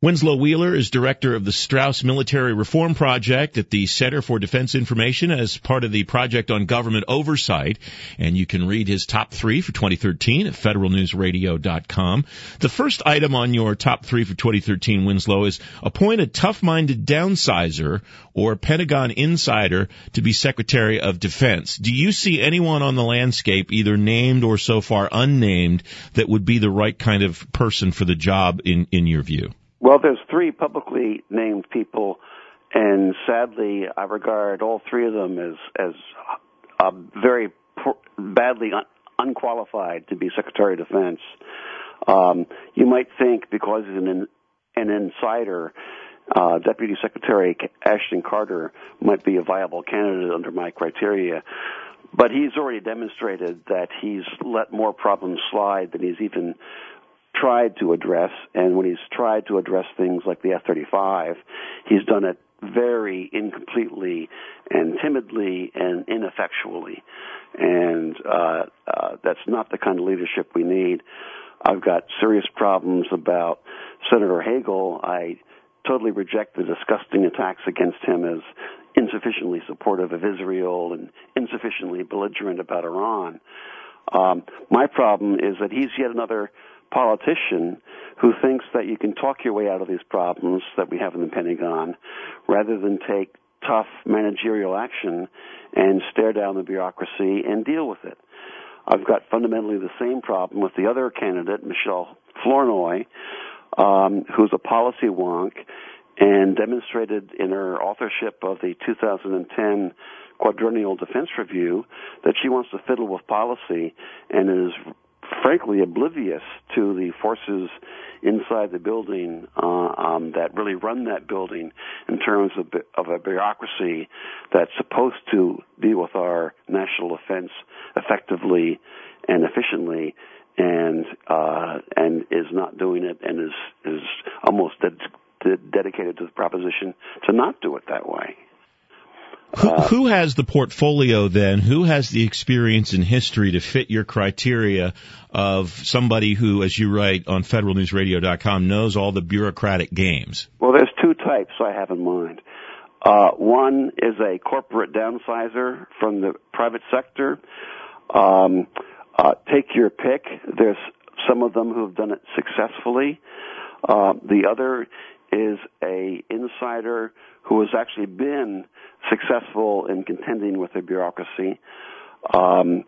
Winslow Wheeler is director of the Strauss Military Reform Project at the Center for Defense Information as part of the Project on Government Oversight. And you can read his top 3 for 2013 at federalnewsradio.com. The first item on your top 3 for 2013, Winslow, is appoint a tough-minded downsizer or Pentagon insider to be Secretary of Defense. Do you see anyone on the landscape, either named or so far unnamed, that would be the right kind of person for the job in your view? Well, there's 3 publicly named people, and sadly, I regard all 3 of them as very badly unqualified to be Secretary of Defense. You might think because he's an insider, Deputy Secretary Ashton Carter might be a viable candidate under my criteria, but he's already demonstrated that he's let more problems slide than he's even tried to address, and when he's tried to address things like the F-35, he's done it very incompletely and timidly and ineffectually, and that's not the kind of leadership we need. I've got serious problems about Senator Hagel. I totally reject the disgusting attacks against him as insufficiently supportive of Israel and insufficiently belligerent about Iran. My problem is that he's yet another politician who thinks that you can talk your way out of these problems that we have in the Pentagon rather than take tough managerial action and stare down the bureaucracy and deal with it. I've got fundamentally the same problem with the other candidate, Michelle Flournoy, who's a policy wonk and demonstrated in her authorship of the 2010 Quadrennial Defense Review that she wants to fiddle with policy and is frankly oblivious to the forces inside the building that really run that building in terms of a bureaucracy that's supposed to deal with our national defense effectively and efficiently, and is not doing it, and is almost dedicated to the proposition to not do it that way. Who has the portfolio then? Who has the experience and history to fit your criteria of somebody who, as you write on federalnewsradio.com, knows all the bureaucratic games? Well, there's 2 types I have in mind. One is a corporate downsizer from the private sector. Take your pick. There's some of them who have done it successfully. The other is a insider who has actually been successful in contending with the bureaucracy, and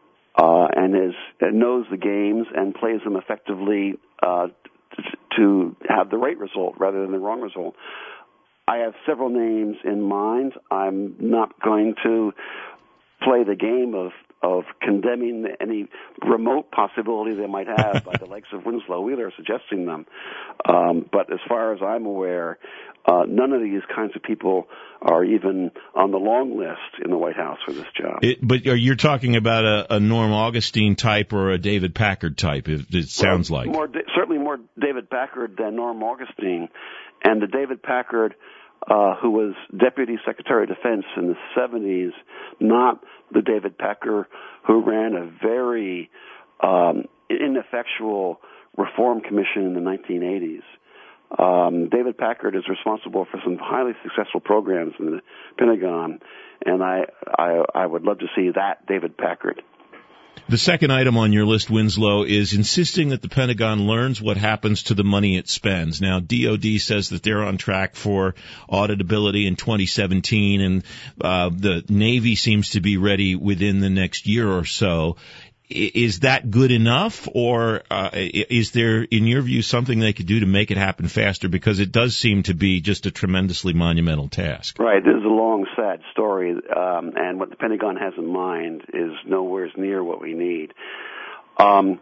knows the games and plays them effectively to have the right result rather than the wrong result. I have several names in mind. I'm not going to play the game of condemning any remote possibility they might have by the likes of Winslow Wheeler suggesting them. But as far as I'm aware, none of these kinds of people are even on the long list in the White House for this job. But you're talking about a Norm Augustine type or a David Packard type, it sounds like. Certainly more David Packard than Norm Augustine. And the David Packard who was Deputy Secretary of Defense in the 70s, not the David Packard who ran a very ineffectual reform commission in the 1980s. David Packard is responsible for some highly successful programs in the Pentagon, and I would love to see that David Packard. The second item on your list, Winslow, is insisting that the Pentagon learns what happens to the money it spends. Now, DOD says that they're on track for auditability in 2017, and the Navy seems to be ready within the next year or so. Is that good enough, or is there, in your view, something they could do to make it happen faster? Because it does seem to be just a tremendously monumental task. Right. This is a long, sad story, and what the Pentagon has in mind is nowhere near what we need. And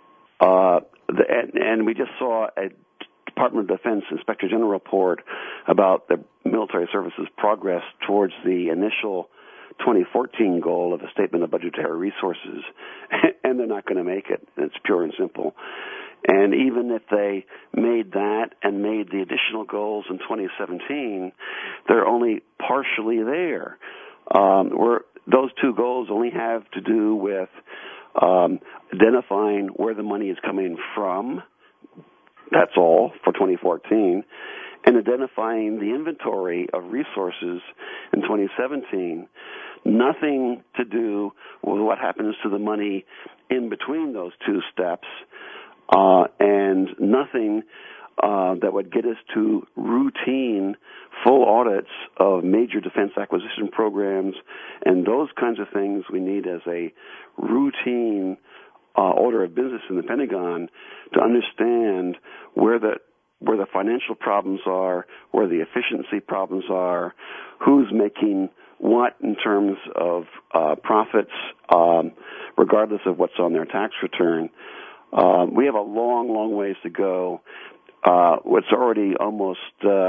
we just saw a Department of Defense Inspector General report about the military services progress towards the initial 2014 goal of a statement of budgetary resources, and they're not going to make it. It's pure and simple. And even if they made that and made the additional goals in 2017, they're only partially there. Those two goals only have to do with identifying where the money is coming from, that's all for 2014, and identifying the inventory of resources in 2017. Nothing to do with what happens to the money in between those two steps, and nothing that would get us to routine full audits of major defense acquisition programs and those kinds of things we need as a routine order of business in the Pentagon to understand where the financial problems are, where the efficiency problems are, who's making what in terms of profits, regardless of what's on their tax return. We have a long, long ways to go. It's already almost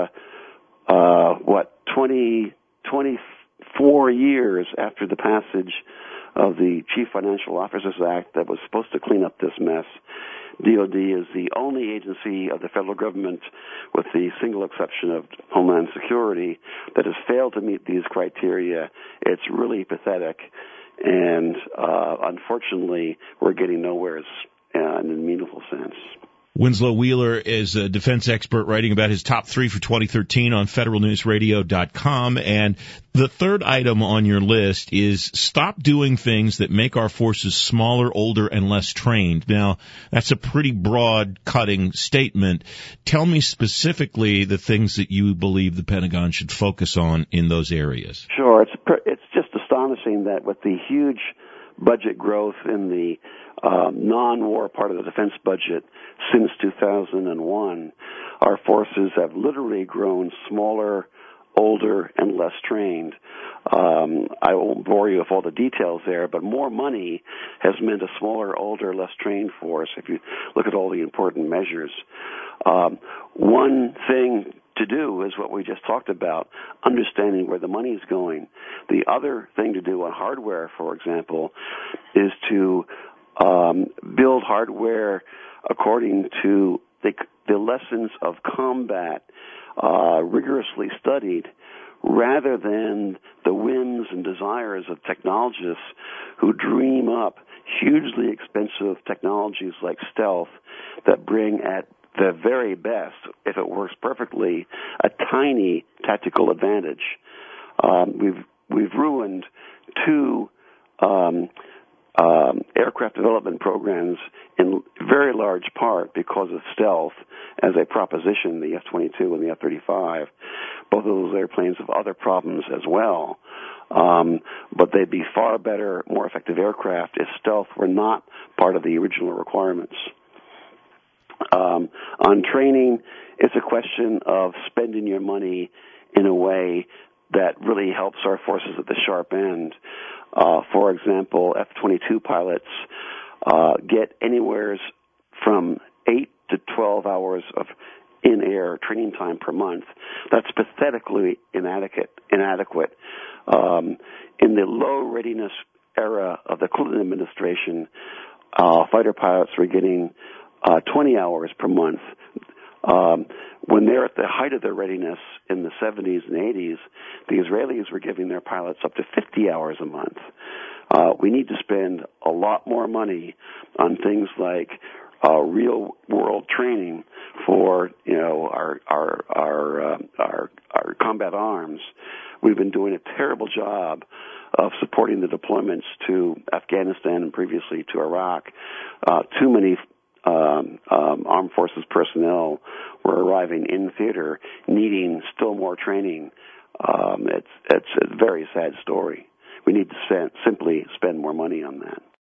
24 years after the passage of the Chief Financial Officers Act that was supposed to clean up this mess. DOD is the only agency of the federal government, with the single exception of Homeland Security, that has failed to meet these criteria. It's really pathetic, and unfortunately, we're getting nowhere in a meaningful sense. Winslow Wheeler is a defense expert writing about his top 3 for 2013 on federalnewsradio.com. And the third item on your list is stop doing things that make our forces smaller, older, and less trained. Now, that's a pretty broad-cutting statement. Tell me specifically the things that you believe the Pentagon should focus on in those areas. Sure. It's just astonishing that with the huge budget growth in the non-war part of the defense budget since 2001, our forces have literally grown smaller, older, and less trained. I won't bore you with all the details there, but more money has meant a smaller, older, less trained force if you look at all the important measures. One thing to do is what we just talked about, understanding where the money is going. The other thing to do on hardware, for example, is to build hardware according to the lessons of combat, rigorously studied, rather than the whims and desires of technologists who dream up hugely expensive technologies like stealth that bring at the very best, if it works perfectly, a tiny tactical advantage. We've ruined 2 aircraft development programs in very large part because of stealth as a proposition, the F-22 and the F-35. Both of those airplanes have other problems as well, but they'd be far better, more effective aircraft if stealth were not part of the original requirements. On training, it's a question of spending your money in a way that really helps our forces at the sharp end. For example, F-22 pilots get anywhere from 8 to 12 hours of in-air training time per month. That's pathetically inadequate. In the low readiness era of the Clinton administration, fighter pilots were getting 20 hours per month. When they're at the height of their readiness in the 70s and 80s, the Israelis were giving their pilots up to 50 hours a month. We need to spend a lot more money on things like real-world training for, our combat arms. We've been doing a terrible job of supporting the deployments to Afghanistan and previously to Iraq. Too many armed forces personnel were arriving in theater needing still more training. It's a very sad story. We need to simply spend more money on that.